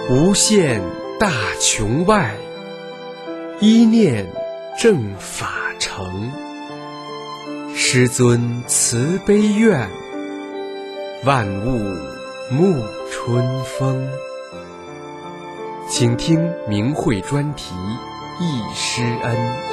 无限大穹外，一念正法成。师尊慈悲愿，万物沐春风。请听明慧专题忆师恩。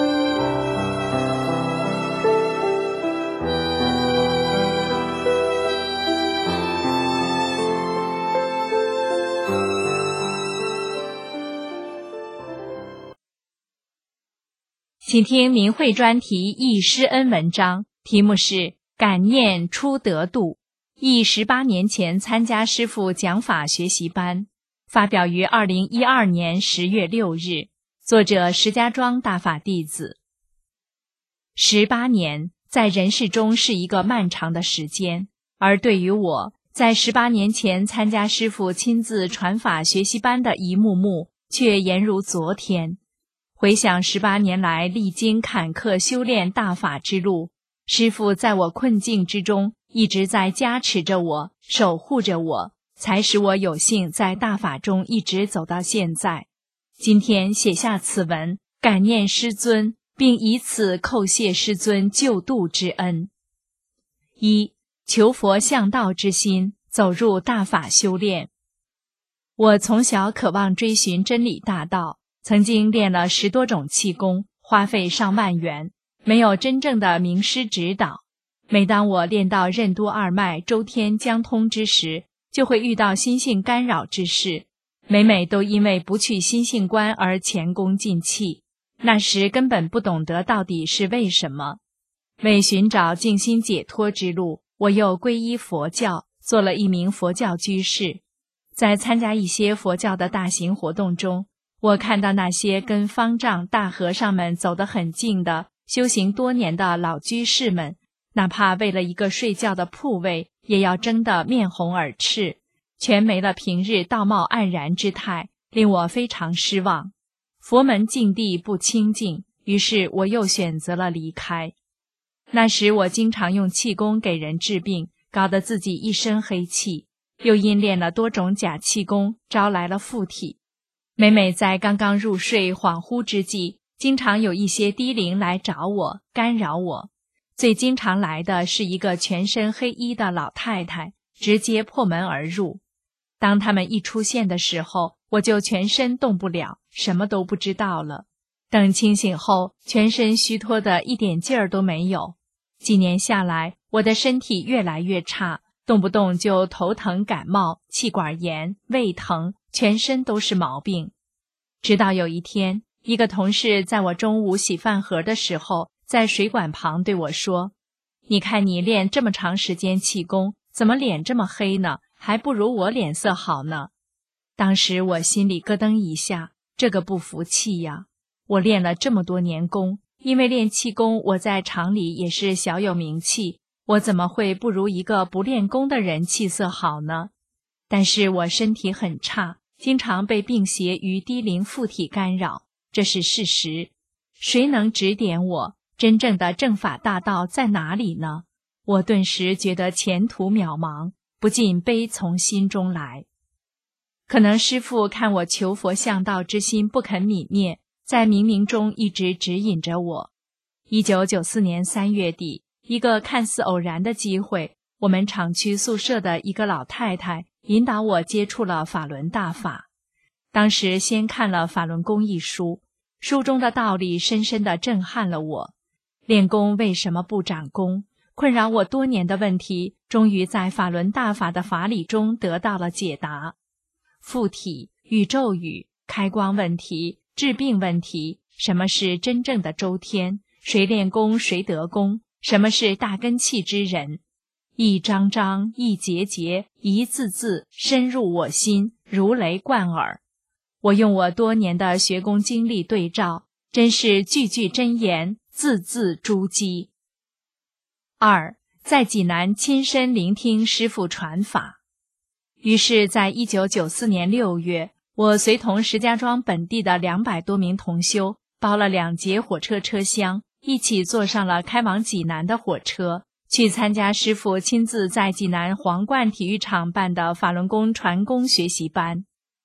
请听明慧专题忆师恩文章，题目是感念初得度，忆18年前参加师父讲法学习班，发表于2012年10月6日，作者石家庄大法弟子。18年在人世中是一个漫长的时间，而对于我，在18年前参加师父亲自传法学习班的一幕幕，却犹如昨天。回想18年来历经坎坷修炼大法之路，师父在我困境之中一直在加持着我，守护着我，才使我有幸在大法中一直走到现在。今天写下此文，感念师尊，并以此叩谢师尊救度之恩。1. 求佛向道之心，走入大法修炼。我从小渴望追寻真理大道，曾经练了10多种气功，花费上万元，没有真正的名师指导。每当我练到任督二脉周天将通之时，就会遇到心性干扰之事，每每都因为不去心性关而前功尽弃。那时根本不懂得到底是为什么。为寻找静心解脱之路，我又皈依佛教，做了一名佛教居士。在参加一些佛教的大型活动中，我看到那些跟方丈大和尚们走得很近的修行多年的老居士们，哪怕为了一个睡觉的铺位，也要争得面红耳赤，全没了平日道貌岸然之态，令我非常失望。佛门境地不清净，于是我又选择了离开。那时我经常用气功给人治病，搞得自己一身黑气，又因练了多种假气功，招来了附体。每每在刚刚入睡恍惚之际，经常有一些低灵来找我，干扰我。最经常来的是一个全身黑衣的老太太，直接破门而入。当他们一出现的时候，我就全身动不了，什么都不知道了。等清醒后，全身虚脱的一点劲儿都没有。几年下来，我的身体越来越差，动不动就头疼感冒、气管炎、胃疼，全身都是毛病。直到有一天，一个同事在我中午洗饭盒的时候，在水管旁对我说：“你看你练这么长时间气功，怎么脸这么黑呢？还不如我脸色好呢。”当时我心里咯噔一下，这个不服气呀！我练了这么多年功，因为练气功，我在厂里也是小有名气，我怎么会不如一个不练功的人气色好呢？但是我身体很差，经常被病邪与低灵附体干扰，这是事实。谁能指点我，真正的正法大道在哪里呢？我顿时觉得前途渺茫，不禁悲从心中来。可能师父看我求佛向道之心不肯泯灭，在冥冥中一直指引着我。1994年3月底，一个看似偶然的机会，我们厂区宿舍的一个老太太引导我接触了法轮大法。当时先看了《法轮功》一书，书中的道理深深地震撼了我。练功为什么不长功？困扰我多年的问题，终于在法轮大法的法理中得到了解答。附体、宇宙语、开光问题、治病问题，什么是真正的周天？谁练功谁得功？什么是大根器之人？一章章，一节节，一字字，深入我心，如雷贯耳。我用我多年的学功经历对照，真是句句真言，字字珠玑。2. 在济南亲身聆听师父传法。于是在1994年6月，我随同石家庄本地的200多名同修，包了2节火车车厢，一起坐上了开往济南的火车，去参加师父亲自在济南皇冠体育场办的法轮功传功学习班。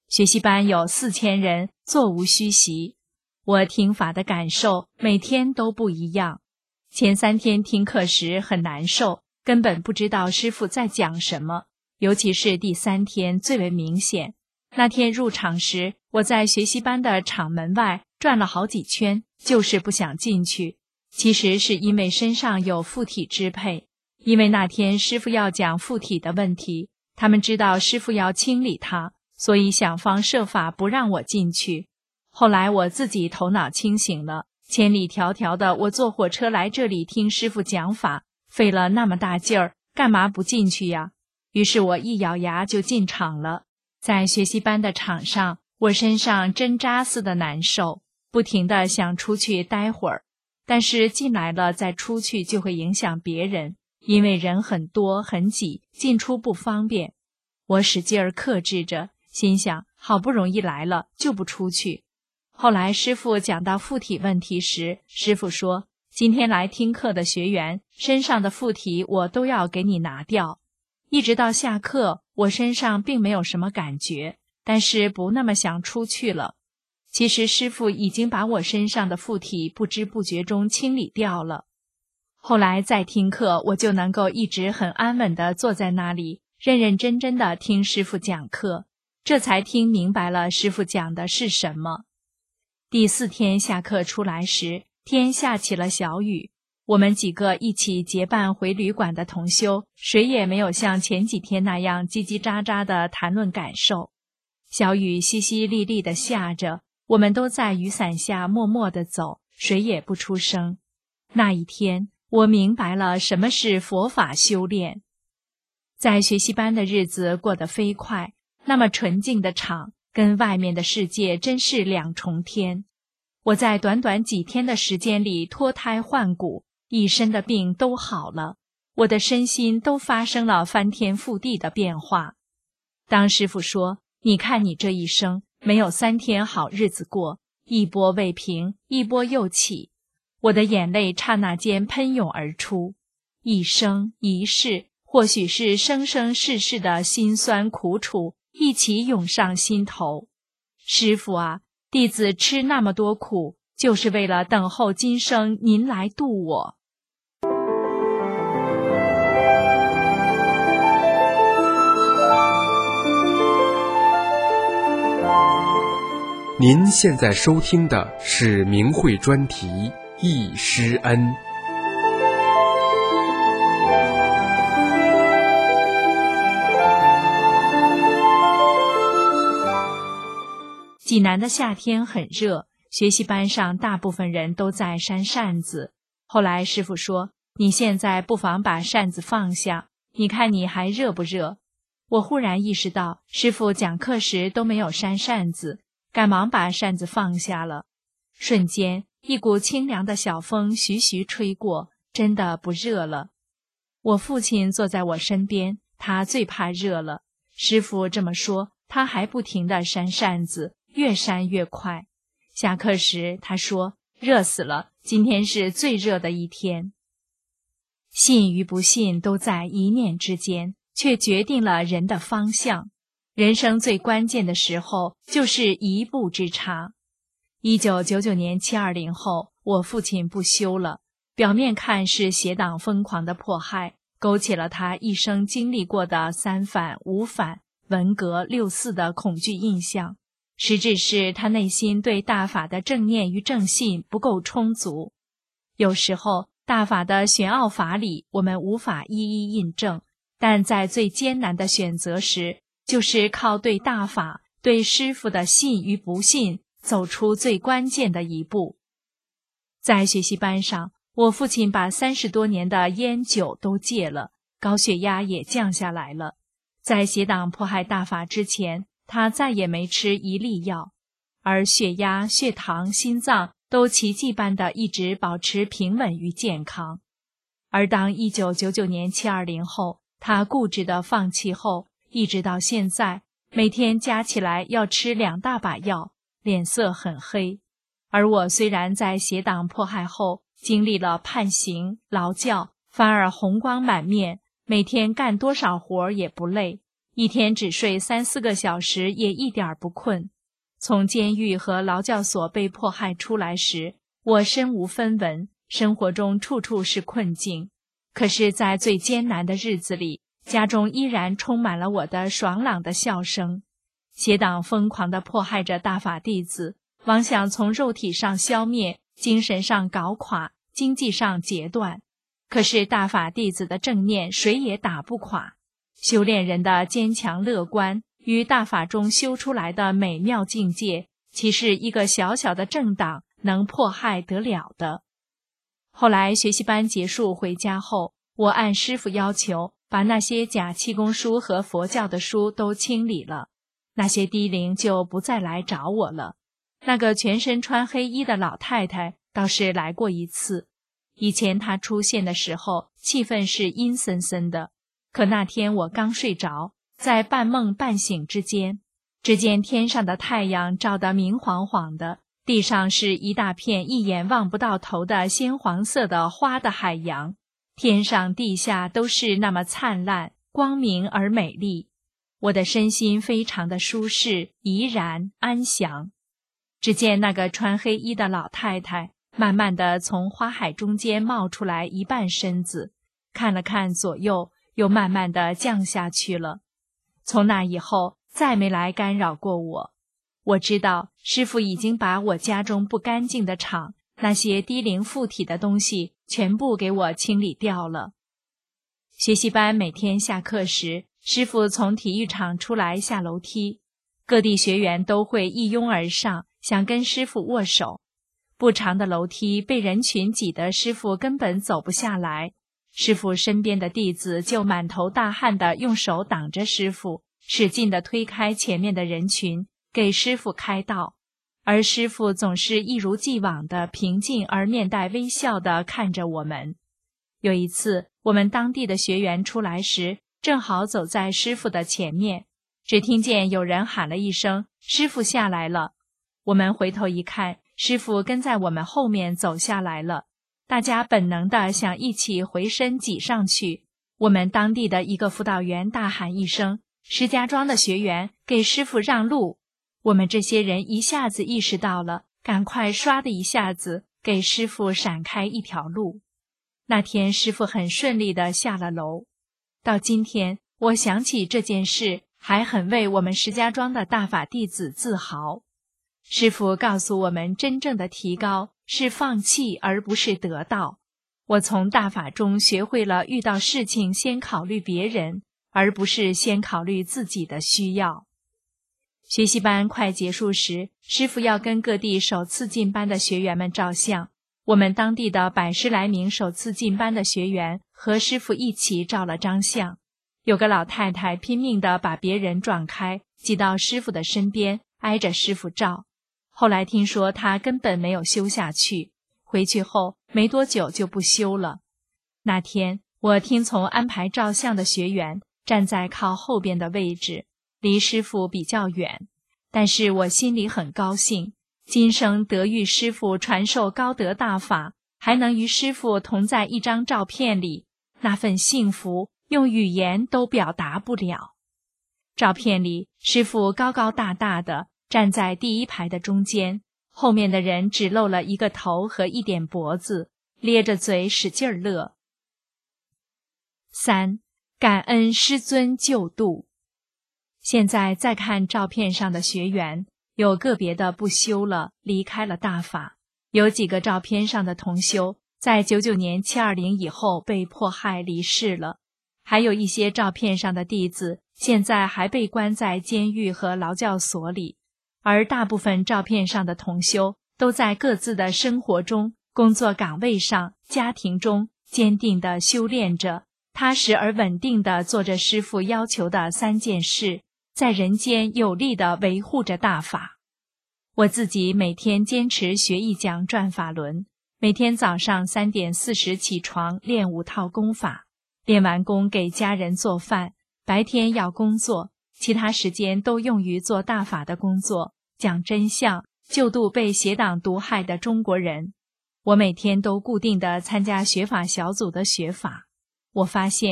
学习班有4000人，座无虚席。我听法的感受每天都不一样。前3天听课时很难受，根本不知道师父在讲什么，尤其是第3天最为明显。那天入场时，我在学习班的场门外转了好几圈，就是不想进去。其实是因为身上有附体支配，因为那天师父要讲附体的问题，他们知道师父要清理它，所以想方设法不让我进去。后来我自己头脑清醒了，千里迢迢的我坐火车来这里听师父讲法，费了那么大劲儿，干嘛不进去呀？于是我一咬牙就进场了。在学习班的场上，我身上针扎似的难受，不停地想出去待会儿，但是进来了再出去就会影响别人，因为人很多很挤，进出不方便。我使劲儿克制着，心想好不容易来了就不出去。后来师父讲到附体问题时，师父说，今天来听课的学员身上的附体我都要给你拿掉。一直到下课，我身上并没有什么感觉，但是不那么想出去了。其实师父已经把我身上的附体不知不觉中清理掉了。后来再听课，我就能够一直很安稳地坐在那里，认认真真地听师父讲课，这才听明白了师父讲的是什么。第4天下课出来时，天下起了小雨。我们几个一起结伴回旅馆的同修，谁也没有像前几天那样叽叽喳喳地谈论感受。小雨淅淅沥沥地下着，我们都在雨伞下默默地走，谁也不出声。那一天，我明白了什么是佛法修炼。在学习班的日子过得飞快，那么纯净的场，跟外面的世界真是2重天。我在短短几天的时间里脱胎换骨，一身的病都好了，我的身心都发生了翻天覆地的变化。当师父说，你看你这一生没有3天好日子过，一波未平，一波又起，我的眼泪刹那间喷涌而出。一生一世，或许是生生世世的辛酸苦楚一起涌上心头。师父啊，弟子吃那么多苦，就是为了等候今生您来度我。 您现在收听的是明慧专题《易师恩》。 济南的夏天很热，学习班上大部分人都在扇扇子。后来师父说，你现在不妨把扇子放下，你看你还热不热？我忽然意识到，师父讲课时都没有扇扇子，赶忙把扇子放下了。瞬间，一股清凉的小风徐徐吹过，真的不热了。我父亲坐在我身边，他最怕热了。师父这么说，他还不停地扇扇子，越扇越快。下课时他说，热死了，今天是最热的一天。信与不信都在一念之间，却决定了人的方向。人生最关键的时候，就是一步之差。1999年720后，我父亲不修了，表面看是邪党疯狂的迫害，勾起了他一生经历过的3反、5反、文革、6四的恐惧印象，实质是他内心对大法的正念与正信不够充足。有时候大法的玄奥法理我们无法一一印证，但在最艰难的选择时，就是靠对大法、对师父的信与不信，走出最关键的一步。在学习班上，我父亲把30多年的烟酒都戒了，高血压也降下来了。在邪党迫害大法之前，他再也没吃一粒药，而血压、血糖、心脏都奇迹般的一直保持平稳与健康。而当1999年720后，他固执地放弃后，一直到现在，每天加起来要吃2大把药，脸色很黑。而我虽然在邪党迫害后经历了判刑、劳教，反而红光满面，每天干多少活也不累， 一天只睡3-4个小时，也一点儿不困。从监狱和劳教所被迫害出来时，我身无分文，生活中处处是困境。可是在最艰难的日子里，家中依然充满了我的爽朗的笑声。邪党疯狂地迫害着大法弟子，妄想从肉体上消灭，精神上搞垮，经济上截断。可是大法弟子的正念谁也打不垮，修炼人的坚强乐观与大法中修出来的美妙境界，岂是一个小小的政党能迫害得了的？后来学习班结束回家后，我按师父要求，把那些假气功书和佛教的书都清理了，那些低灵就不再来找我了。那个全身穿黑衣的老太太倒是来过一次，以前她出现的时候气氛是阴森森的，可那天我刚睡着，在半梦半醒之间，只见天上的太阳照得明晃晃的，地上是一大片一眼望不到头的鲜黄色的花的海洋，天上地下都是那么灿烂、光明而美丽。我的身心非常的舒适、怡然、安详。只见那个穿黑衣的老太太慢慢地从花海中间冒出来一半身子，看了看左右，又慢慢地降下去了。从那以后再没来干扰过我。我知道师父已经把我家中不干净的场，那些低灵附体的东西全部给我清理掉了。学习班每天下课时，师父从体育场出来下楼梯，各地学员都会一拥而上，想跟师父握手。不长的楼梯被人群挤得师父根本走不下来，师父身边的弟子就满头大汗地用手挡着师父，使劲地推开前面的人群，给师父开道。而师父总是一如既往的平静而面带微笑地看着我们。有一次，我们当地的学员出来时，正好走在师父的前面，只听见有人喊了一声：“师父下来了。”我们回头一看，师父跟在我们后面走下来了。大家本能地想一起回身挤上去。我们当地的一个辅导员大喊一声：“石家庄的学员，给师父让路！”我们这些人一下子意识到了，赶快唰的一下子给师父闪开一条路。那天师父很顺利地下了楼。到今天，我想起这件事，还很为我们石家庄的大法弟子自豪。师父告诉我们，真正的提高是放弃而不是得到。我从大法中学会了遇到事情先考虑别人，而不是先考虑自己的需要。学习班快结束时，师父要跟各地首次进班的学员们照相。我们当地的110来名首次进班的学员和师父一起照了张相。有个老太太拼命地把别人撞开，挤到师父的身边，挨着师父照。后来听说她根本没有修下去，回去后没多久就不修了。那天我听从安排照相的学员站在靠后边的位置，离师父比较远，但是我心里很高兴，今生得遇师父传授高德大法，还能与师父同在一张照片里，那份幸福用语言都表达不了。照片里，师父高高大大的站在第一排的中间，后面的人只露了一个头和一点脖子，咧着嘴使劲乐。3. 感恩师尊救度。现在再看照片上的学员，有个别的不修了，离开了大法；有几个照片上的同修，在99年720以后被迫害离世了；还有一些照片上的弟子，现在还被关在监狱和劳教所里。而大部分照片上的同修，都在各自的生活中、工作岗位上、家庭中坚定地修炼着，踏实而稳定地做着师父要求的3件事，在人间有力地维护着大法。我自己每天坚持学一讲转法轮，每天早上3点40起床练5套功法，练完功给家人做饭，白天要工作，其他时间都用于做大法的工作，讲真相，救度被邪党毒害的中国人。我每天都固定地参加学法小组的学法。我发现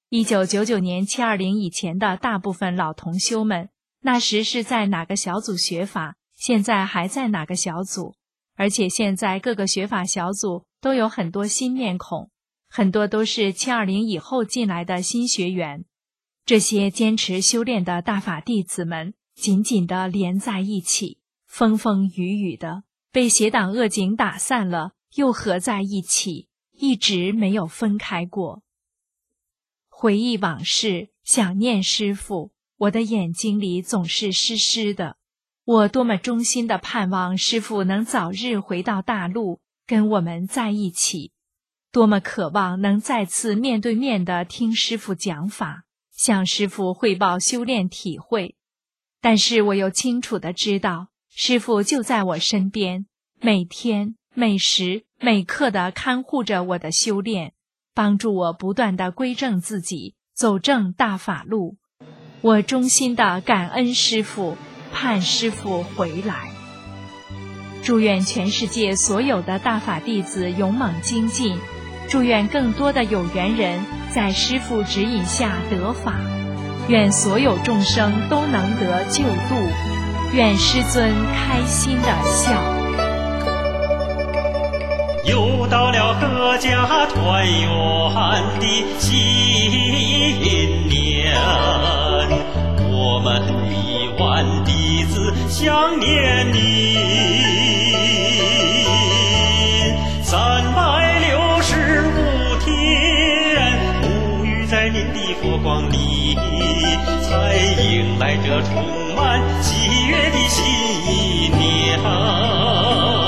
1999年720以前的大部分老同修们，那时是在哪个小组学法，现在还在哪个小组，而且现在各个学法小组都有很多新面孔，很多都是720以后进来的新学员。这些坚持修炼的大法弟子们紧紧地连在一起，风风雨雨的，被邪党恶警打散了，又合在一起，一直没有分开过。回忆往事，想念师父，我的眼睛里总是湿湿的。我多么衷心地盼望师父能早日回到大陆，跟我们在一起，多么渴望能再次面对面地听师父讲法，向师父汇报修炼体会。但是我又清楚地知道，师父就在我身边，每天每时每刻地看护着我的修炼，帮助我不断地归正自己，走正大法路。我衷心地感恩师父，盼师父回来。祝愿全世界所有的大法弟子勇猛精进，祝愿更多的有缘人在师父指引下得法，愿所有众生都能得救度，愿师尊开心的笑。 又到了阖家团圆的新年，我们1万弟子想念您，365天沐浴在您的佛光里，才迎来这充满喜悦的新一年。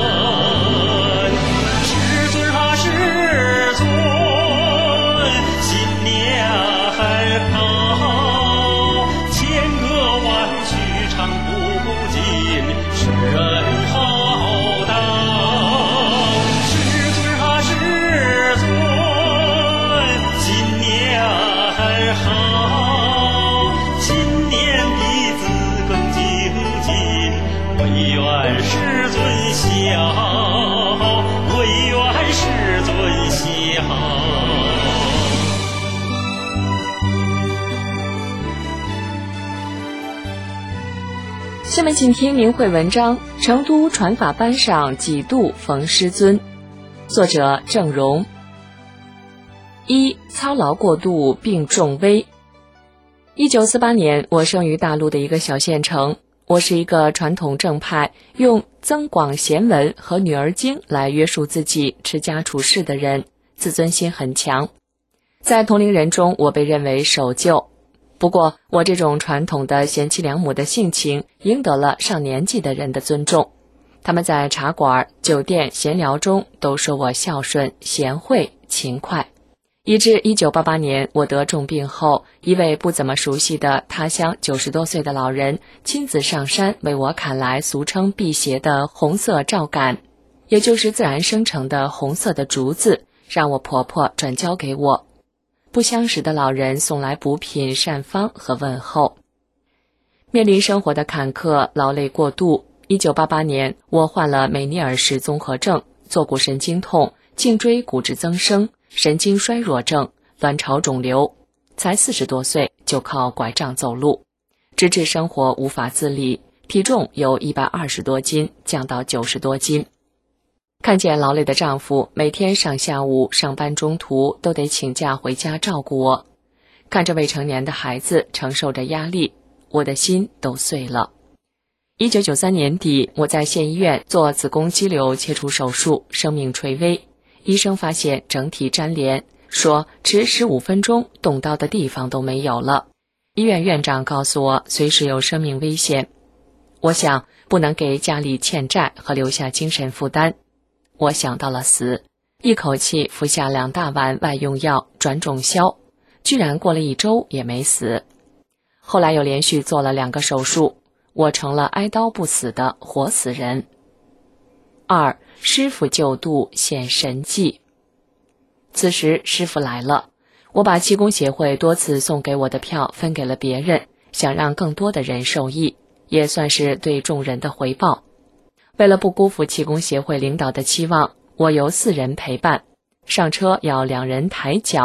下面请听明慧文章《成都传法班上几度逢师尊》，作者郑荣。1. 操劳过度并重危。1948年，我生于大陆的一个小县城。我是一个传统正派，用增广贤文和女儿经来约束自己持家处世的人，自尊心很强。在同龄人中，我被认为守旧。不过，我这种传统的贤妻良母的性情赢得了上年纪的人的尊重。他们在茶馆、酒店闲聊中都说我孝顺、贤惠、勤快。以至1988年我得重病后，一位不怎么熟悉的他乡90多岁的老人亲自上山为我砍来俗称辟邪的红色皂秆，也就是自然生成的红色的竹子，让我婆婆转交给我。不相识的老人送来补品、善方和问候。面临生活的坎坷，劳累过度。1988年，我患了梅尼尔氏综合症、坐骨神经痛、颈椎骨质增生、神经衰弱症、卵巢肿瘤，才40多岁就靠拐杖走路，直至生活无法自理，体重由120多斤降到90多斤。看见劳累的丈夫每天上下午上班中途都得请假回家照顾我，看着未成年的孩子承受着压力，我的心都碎了。1993年底，我在县医院做子宫肌瘤切除手术，生命垂危。医生发现整体粘连，说迟15分钟动刀的地方都没有了。医院院长告诉我随时有生命危险。我想不能给家里欠债和留下精神负担。我想到了死，一口气服下2大碗外用药转种消，居然过了1周也没死。后来又连续做了2个手术，我成了挨刀不死的活死人。2. 师父救度显神迹。此时师父来了，我把气功协会多次送给我的票分给了别人，想让更多的人受益，也算是对众人的回报。为了不辜负气功协会领导的期望，我由4人陪伴，上车要2人抬脚，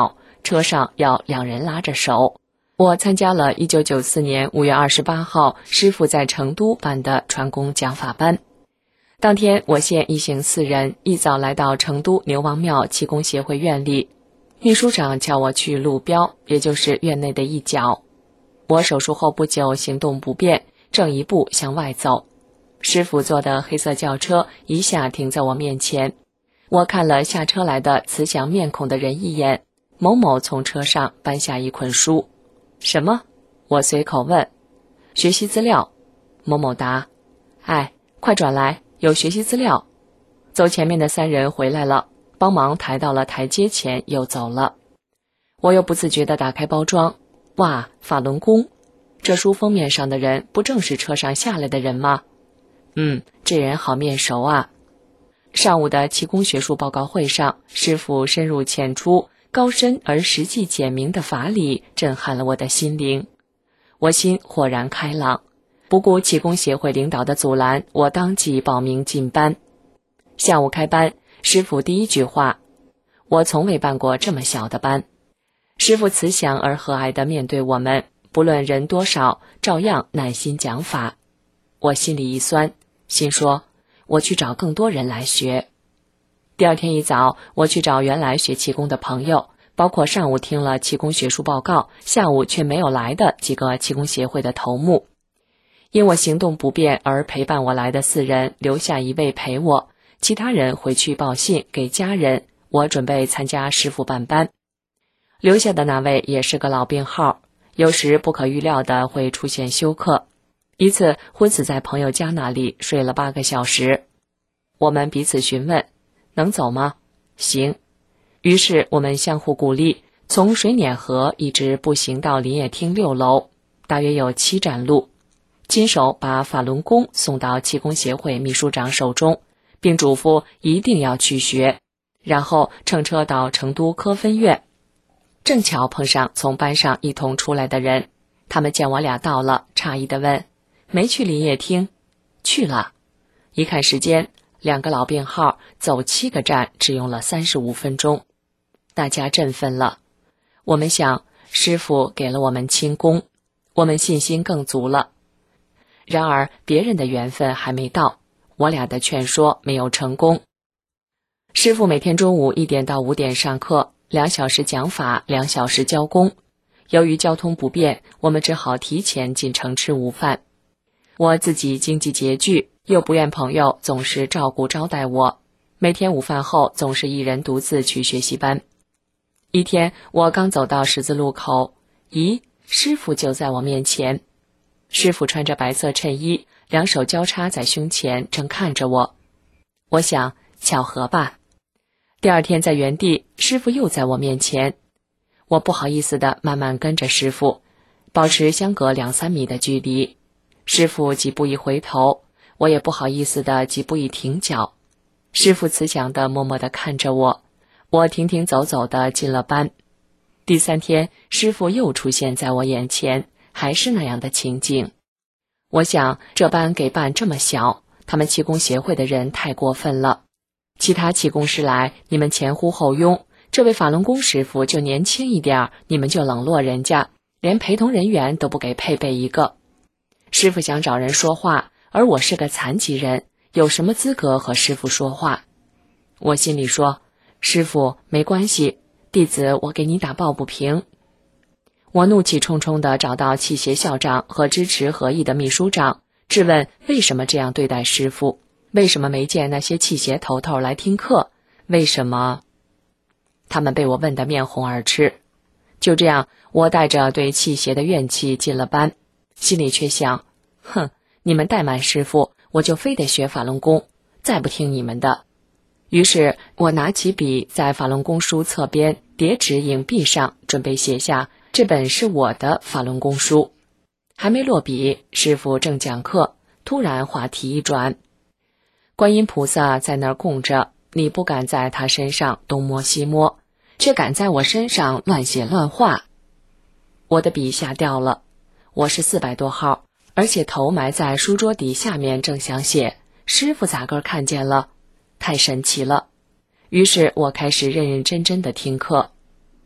车上要两人拉着手。我参加了1994年5月28号师傅在成都办的传功讲法班。当天我县一行4人一早来到成都牛王庙气功协会院里，秘书长叫我去路标，也就是院内的一角。我手术后不久行动不便，正一步向外走，师傅坐的黑色轿车一下停在我面前。我看了下车来的慈祥面孔的人一眼，某某从车上搬下一捆书。什么？我随口问。学习资料。某某答。哎，快转来，有学习资料。走前面的3人回来了，帮忙抬到了台阶前又走了。我又不自觉地打开包装，哇，法轮功，这书封面上的人不正是车上下来的人吗？这人好面熟啊。上午的气功学术报告会上，师傅深入浅出，高深而实际简明的法理震撼了我的心灵，我心豁然开朗。不顾气功协会领导的阻拦，我当即报名进班。下午开班，师傅第一句话：我从未办过这么小的班。师傅慈祥而和蔼地面对我们，不论人多少，照样耐心讲法。我心里一酸，心说我去找更多人来学。第二天一早，我去找原来学气功的朋友，包括上午听了气功学术报告，下午却没有来的几个气功协会的头目。因我行动不便而陪伴我来的4人，留下1位陪我，其他人回去报信给家人，我准备参加师傅办班。留下的那位也是个老病号，有时不可预料的会出现休克。一次昏死在朋友家那里，睡了8个小时。我们彼此询问，能走吗？行。于是我们相互鼓励，从水碾河一直步行到林业厅6楼，大约有7站路，亲手把法轮功送到气功协会秘书长手中，并嘱咐一定要去学，然后乘车到成都科分院。正巧碰上从班上一同出来的人，他们见我俩到了，诧异地问：没去林业厅？去了。一看时间，2个老病号走7个站只用了35分钟。大家振奋了。我们想，师傅给了我们轻功，我们信心更足了。然而别人的缘分还没到，我俩的劝说没有成功。师傅每天中午1点到5点上课，2小时讲法，2小时教功。由于交通不便，我们只好提前进城吃午饭。我自己经济拮据，又不愿朋友总是照顾招待我，每天午饭后总是一人独自去学习班。一天，我刚走到十字路口，咦，师傅就在我面前。师傅穿着白色衬衣，2手交叉在胸前，正看着我。我想，巧合吧。第二天在原地，师傅又在我面前。我不好意思地慢慢跟着师傅，保持相隔2-3米的距离。师傅几步一回头，我也不好意思地几步一停脚。师傅慈祥地默默地看着我，我停停走走地进了班。第3天，师傅又出现在我眼前，还是那样的情景。我想，这班给办这么小，他们气功协会的人太过分了。其他气功师来，你们前呼后拥，这位法轮功师傅就年轻一点，你们就冷落人家，连陪同人员都不给配备一个。师傅想找人说话，而我是个残疾人，有什么资格和师傅说话？我心里说，师傅没关系，弟子我给你打抱不平。我怒气冲冲地找到气协校长和支持合议的秘书长，质问为什么这样对待师傅，为什么没见那些气协头头来听课，为什么？他们被我问得面红耳赤。就这样，我带着对气协的怨气进了班，心里却想，哼，你们怠慢师傅，我就非得学法轮功，再不听你们的。于是我拿起笔，在法轮功书侧边叠纸影壁上准备写下这本是我的法轮功书。还没落笔，师傅正讲课，突然话题一转，观音菩萨在那儿供着，你不敢在他身上东摸西摸，却敢在我身上乱写乱画。我的笔下掉了，我是400多号，而且头埋在书桌底下面，正想写，师傅咋个看见了？太神奇了。于是我开始认认真真的听课。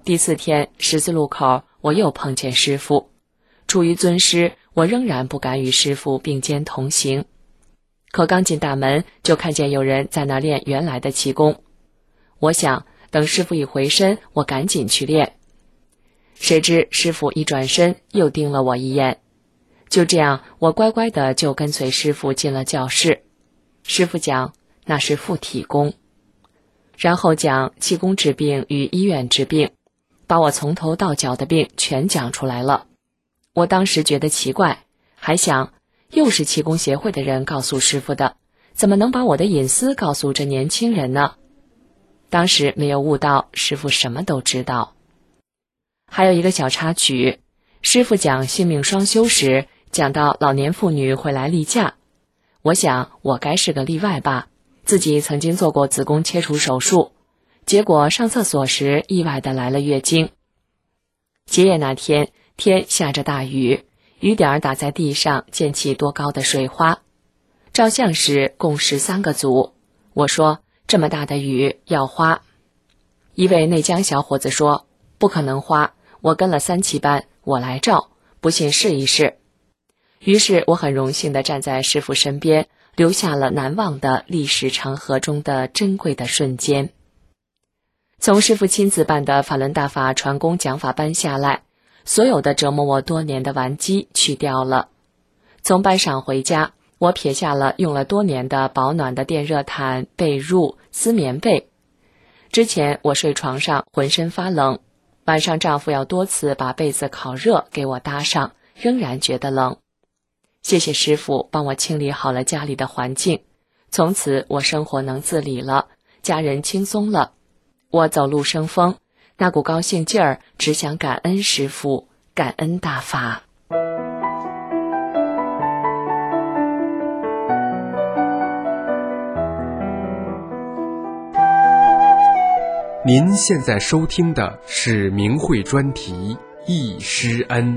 第4天十字路口，我又碰见师傅。出于尊师，我仍然不敢与师傅并肩同行。可刚进大门，就看见有人在那练原来的气功。我想等师傅一回身，我赶紧去练。谁知师傅一转身，又盯了我一眼。就这样，我乖乖的就跟随师傅进了教室。师傅讲，那是附体功，然后讲气功治病与医院治病，把我从头到脚的病全讲出来了。我当时觉得奇怪，还想又是气功协会的人告诉师傅的，怎么能把我的隐私告诉这年轻人呢？当时没有悟到师傅什么都知道。还有一个小插曲，师傅讲性命双修时，讲到老年妇女会来例假。我想我该是个例外吧，自己曾经做过子宫切除手术，结果上厕所时意外地来了月经。结业那天，天下着大雨，雨点打在地上，溅起多高的水花。照相时共13个组，我说这么大的雨要花。一位内江小伙子说不可能花，我跟了3期班，我来照，不信试一试。于是我很荣幸地站在师傅身边，留下了难忘的历史长河中的珍贵的瞬间。从师傅亲自办的法轮大法传功讲法班下来，所有的折磨我多年的顽疾去掉了。从班上回家，我撇下了用了多年的保暖的电热毯、被褥、丝棉被。之前我睡床上浑身发冷，晚上丈夫要多次把被子烤热给我搭上，仍然觉得冷。谢谢师傅帮我清理好了家里的环境，从此我生活能自理了，家人轻松了。我走路生风，那股高兴劲儿，只想感恩师傅，感恩大法。 您现在收听的是明慧专题《易师恩》。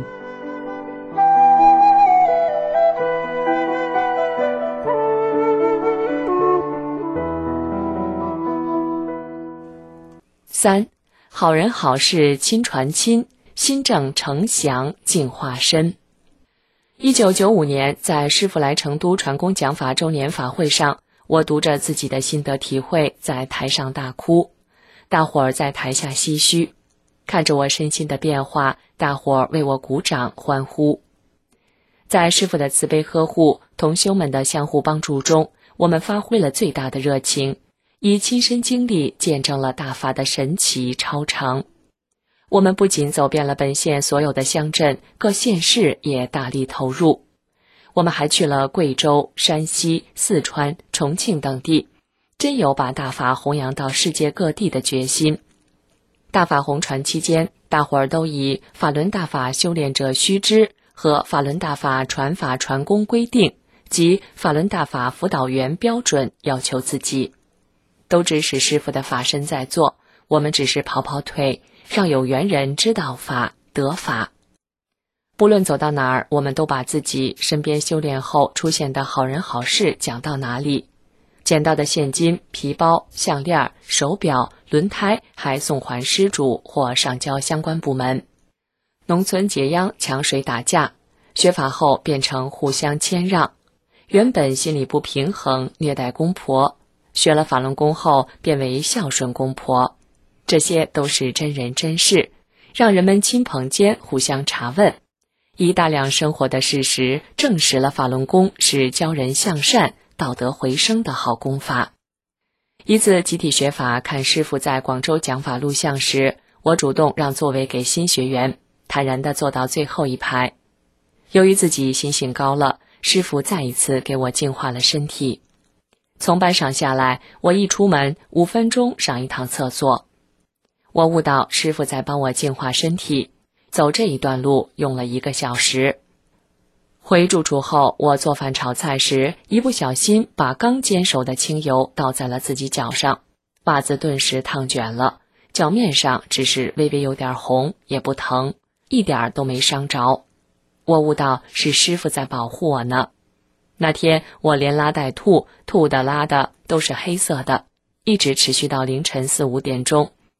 3. 好人好事亲传亲，心正诚祥净化身。1995年，在师父来成都传功讲法周年法会上，我读着自己的心得体会，在台上大哭，大伙儿在台下唏嘘，看着我身心的变化，大伙儿为我鼓掌欢呼。在师父的慈悲呵护、同修们的相互帮助中，我们发挥了最大的热情，以亲身经历见证了大法的神奇超常。我们不仅走遍了本县所有的乡镇，各县市也大力投入。我们还去了贵州、山西、四川、重庆等地，真有把大法弘扬到世界各地的决心。大法弘传期间，大伙儿都以法轮大法修炼者须知和法轮大法传法传功规定及法轮大法辅导员标准要求自己，都指使师父的法身在做，我们只是跑跑腿，让有缘人知道法得法。不论走到哪儿，我们都把自己身边修炼后出现的好人好事讲到哪里，捡到的现金、皮包、项链、手表、轮胎还送还失主或上交相关部门。农村结殃抢水打架，学法后变成互相谦让，原本心里不平衡虐待公婆，学了法轮功后变为孝顺公婆，这些都是真人真事，让人们亲朋间互相查问，以大量生活的事实证实了法轮功是教人向善、道德回升的好功法。一次集体学法看师父在广州讲法录像时，我主动让座位给新学员，坦然地坐到最后一排。由于自己心性高了，师父再一次给我净化了身体。从班上下来，我一出门5分钟上一趟厕所。我悟到师父在帮我净化身体，走这一段路用了1个小时。回住处后，我做饭炒菜时，一不小心把刚煎熟的清油倒在了自己脚上，袜子顿时烫卷了，脚面上只是微微有点红，也不疼，一点都没伤着。我悟到是师父在保护我呢。那天我连拉带吐，吐的拉的都是黑色的，一直持续到凌晨4、5点钟。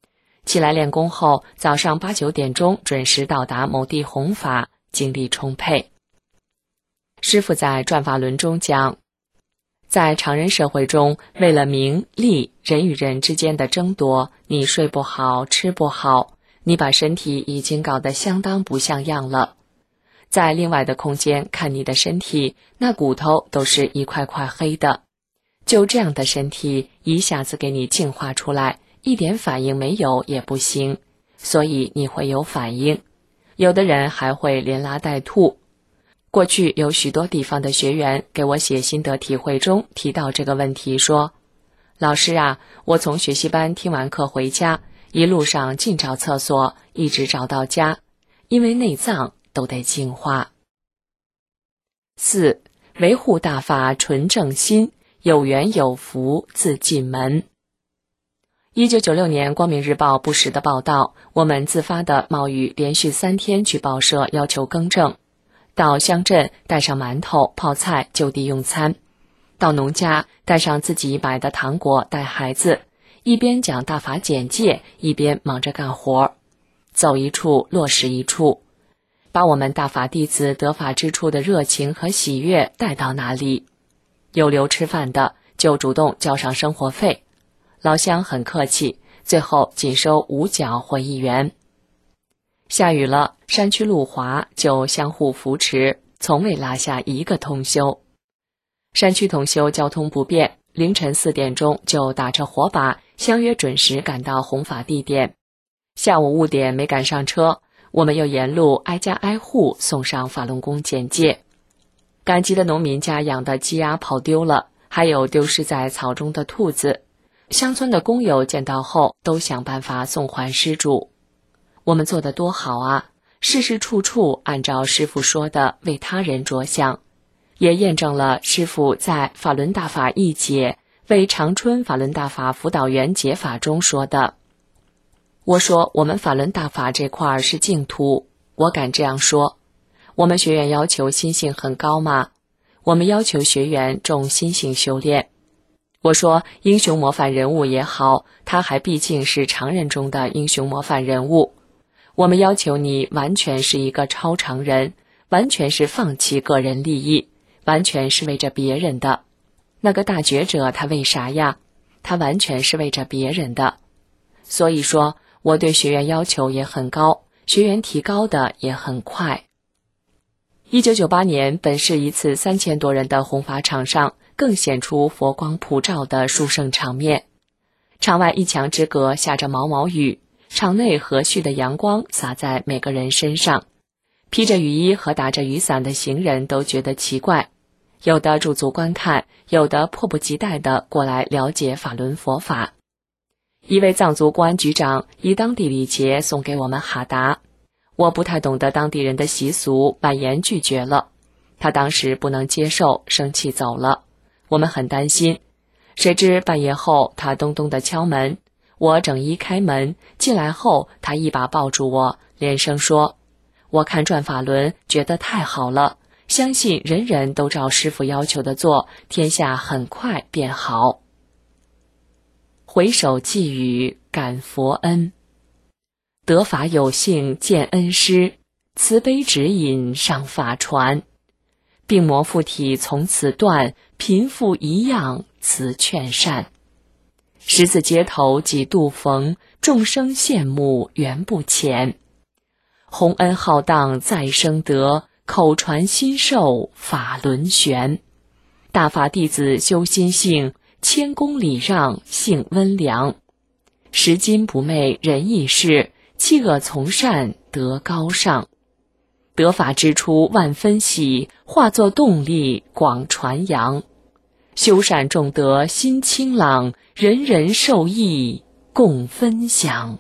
起来练功后，早上8、9点钟准时到达某地弘法，精力充沛。师父在转法轮中讲，在常人社会中，为了名利，人与人之间的争夺，你睡不好，吃不好，你把身体已经搞得相当不像样了。在另外的空间看你的身体，那骨头都是一块块黑的。就这样的身体，一下子给你净化出来，一点反应没有也不行，所以你会有反应。有的人还会连拉带吐。过去有许多地方的学员给我写心得体会中提到这个问题，说：老师啊，我从学习班听完课回家，一路上尽找厕所，一直找到家，因为内脏都得净化。4. 维护大法纯正心，有缘有福自进门。1996年光明日报不实的报道，我们自发的冒雨连续3天去报社要求更正，到乡镇带上馒头泡菜就地用餐，到农家带上自己买的糖果带孩子，一边讲大法简介，一边忙着干活，走一处落实一处，把我们大法弟子得法之处的热情和喜悦带到哪里。有留吃饭的就主动交上生活费，老乡很客气，最后仅收5角或1元。下雨了，山区路滑就相互扶持，从未落下一个通宵。山区通宵交通不便，凌晨4点钟就打着火把相约准时赶到弘法地点。下午5点没赶上车，我们又沿路挨家挨户送上法轮功简介。赶集的农民家养的鸡鸭跑丢了，还有丢失在草中的兔子。乡村的工友见到后都想办法送还施主。我们做得多好啊，事事处处按照师父说的为他人着想，也验证了师父在法轮大法一解为长春法轮大法辅导员解法中说的。我说我们法轮大法这块是净土，我敢这样说。我们学员要求心性很高吗？我们要求学员重心性修炼。我说英雄模范人物也好，他还毕竟是常人中的英雄模范人物。我们要求你完全是一个超常人，完全是放弃个人利益，完全是为着别人的。那个大觉者他为啥呀？他完全是为着别人的。所以说我对学员要求也很高，学员提高的也很快。1998年本市一次3000多人的弘法场上，更显出佛光普照的殊胜场面。场外1墙之隔下着毛毛雨，场内和煦的阳光洒在每个人身上，披着雨衣和打着雨伞的行人都觉得奇怪，有的驻足观看，有的迫不及待地过来了解法轮佛法。一位藏族公安局长以当地礼节送给我们哈达，我不太懂得当地人的习俗，婉言拒绝了。他当时不能接受，生气走了。我们很担心，谁知半夜后他咚咚地敲门，我整一开门进来后，他一把抱住我，连声说：我看转法轮觉得太好了，相信人人都照师父要求的做，天下很快变好。回首寄语感佛恩，得法有幸见恩师，慈悲指引上法传。病魔附体从此断，贫富一样慈劝善。十字街头几度逢，众生羡慕缘不浅。洪恩浩荡再生得，口传心授法轮玄。大法弟子修心性，谦恭礼让性温良。拾金不昧仁义事，弃恶从善得高尚。得法之初万分喜，化作动力广传扬。修善重德心清朗，人人受益共分享。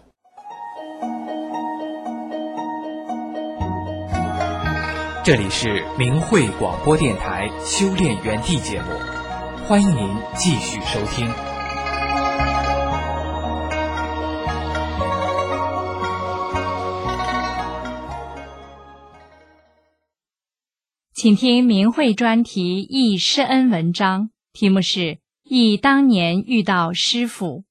这里是明慧广播电台修炼园地节目，欢迎您继续收听。 请听明慧专题忆师恩文章，题目是忆当年遇到师父。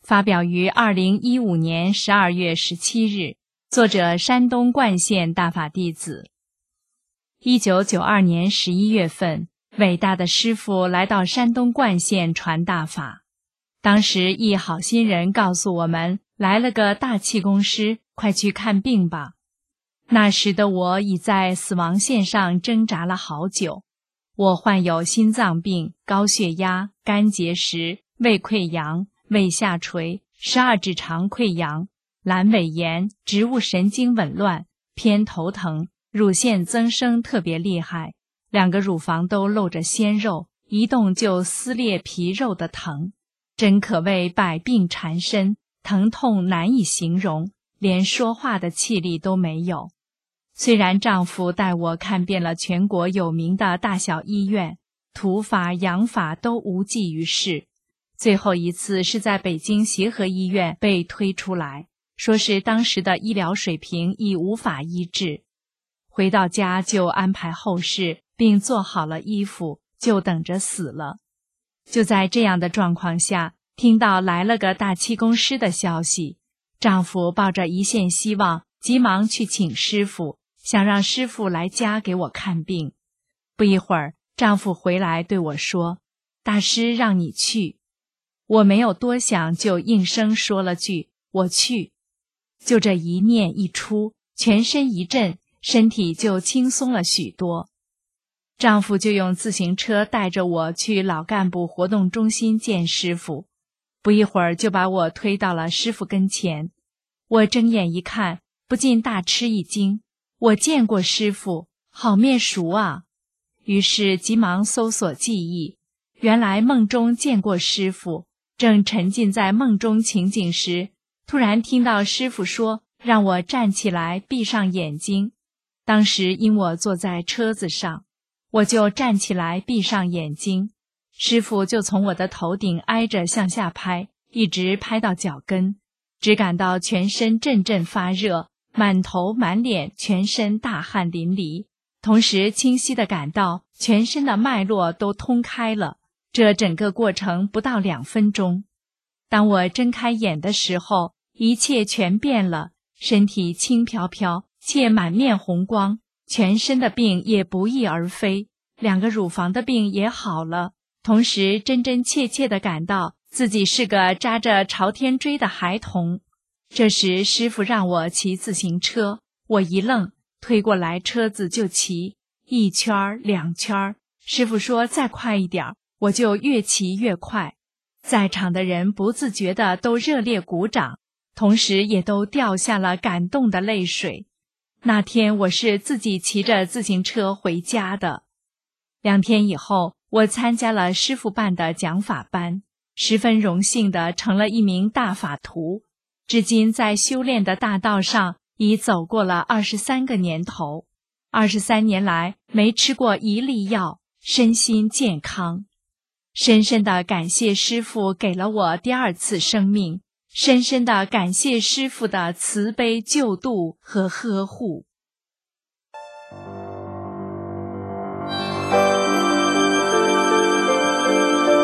发表于2015年12月17日，作者山东冠县大法弟子。1992年11月份，伟大的师父来到山东冠县传大法。当时一好心人告诉我们，来了个大气功师，快去看病吧。那时的我已在死亡线上挣扎了好久。我患有心脏病、高血压、肝结石、胃溃疡、胃下垂、12指肠溃疡、阑尾炎、植物神经紊乱、偏头疼，乳腺增生特别厉害，2个乳房都露着鲜肉，一动就撕裂皮肉的疼，真可谓百病缠身，疼痛难以形容，连说话的气力都没有。虽然丈夫带我看遍了全国有名的大小医院，土法养法都无济于事，最后一次是在北京协和医院被推出来，说是当时的医疗水平已无法医治。回到家就安排后事，并做好了衣服，就等着死了。就在这样的状况下，听到来了个大气功师的消息，丈夫抱着一线希望，急忙去请师傅，想让师傅来家给我看病。不一会儿，丈夫回来对我说：“大师让你去。”我没有多想，就应声说了句：“我去。”就这一念一出，全身一震，身体就轻松了许多。丈夫就用自行车带着我去老干部活动中心见师傅，不一会儿就把我推到了师傅跟前。我睁眼一看，不禁大吃一惊，我见过师傅，好面熟啊！于是急忙搜索记忆，原来梦中见过师傅，正沉浸在梦中情景时，突然听到师傅说让我站起来闭上眼睛。当时因我坐在车子上，我就站起来闭上眼睛，师傅就从我的头顶挨着向下拍，一直拍到脚跟，只感到全身阵阵发热，满头满脸全身大汗淋漓，同时清晰地感到全身的脉络都通开了，这整个过程不到2分钟。当我睁开眼的时候，一切全变了，身体轻飘飘，且满面红光，全身的病也不翼而飞，2个乳房的病也好了，同时真真切切地感到自己是个扎着朝天锥的孩童。这时师傅让我骑自行车，我一愣，推过来车子就骑，1圈2圈，师傅说再快一点，我就越骑越快。在场的人不自觉地都热烈鼓掌，同时也都掉下了感动的泪水。那天我是自己骑着自行车回家的。2天以后，我参加了师傅办的讲法班，十分荣幸地成了一名大法徒，至今在修炼的大道上已走过了23个年头，23年来没吃过一粒药，身心健康。深深地感谢师父给了我第2次生命，深深地感谢师父的慈悲救度和呵护。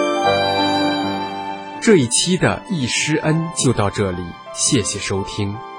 这一期的易师恩就到这里，谢谢收听。